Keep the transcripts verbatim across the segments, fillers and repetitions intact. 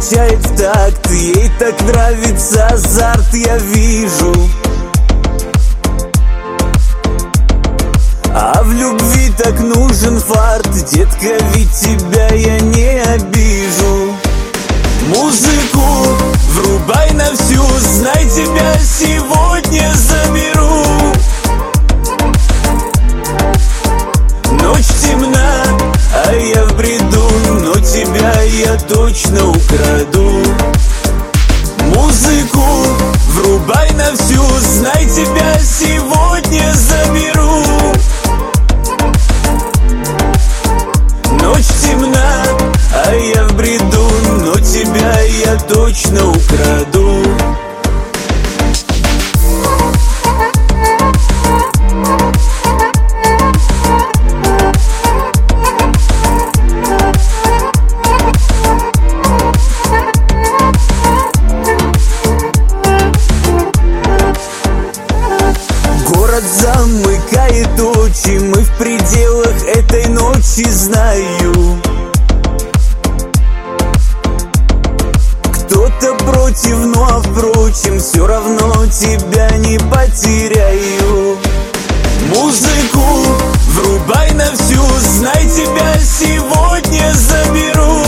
качает в такт. Ей так нравится азарт, я вижу. А в любви так нужен фарт, детка, ведь тебя я не обижу. Музыку врубай на всю, знай, тебя сегодня заберу. Ночь темна, а я в бреду, но тебя я точно украду. Музыку врубай на всю, знай, тебя сегодня заберу. Ночь темна, а я в бреду, но тебя я точно украду. Город замыкает очи, мы в пределах этой ночи, знаю. Кто-то против, но впрочем, все равно тебя не потеряю. Музыку врубай на всю, знай, тебя сегодня заберу.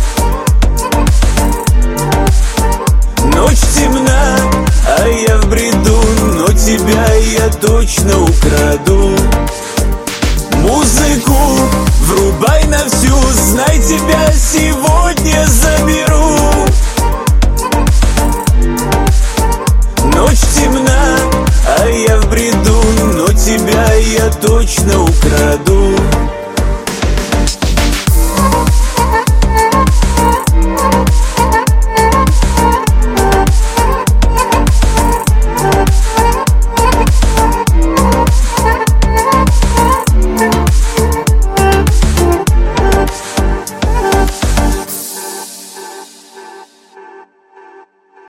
Ночь темна, а я в бреду, но тебя я точно украду. Музыку врубай на всю, знай, тебя сегодня заберу. Ночь темна, а я в бреду, но тебя я точно украду.